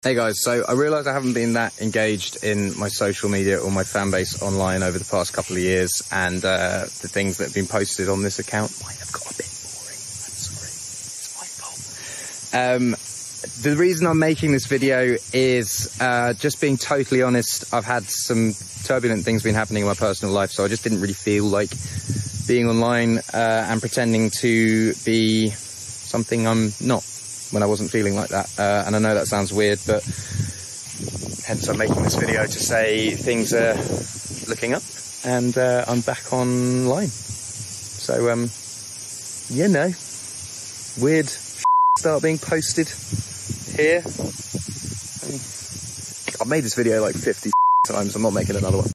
Hey guys, so I realise I haven't been that engaged in my social media or my fan base online over the past couple of years, and the things that have been posted on this account might have got a bit boring. I'm sorry, it's my fault. The reason I'm making this video is just being totally honest. I've had some turbulent things been happening in my personal life, so I just didn't really feel like being online and pretending to be something I'm not when I wasn't feeling like that. And I know that sounds weird, but hence I'm making this video to say things are looking up and I'm back online. So, you know, weird start being posted here. I've made this video like 50 times, I'm not making another one.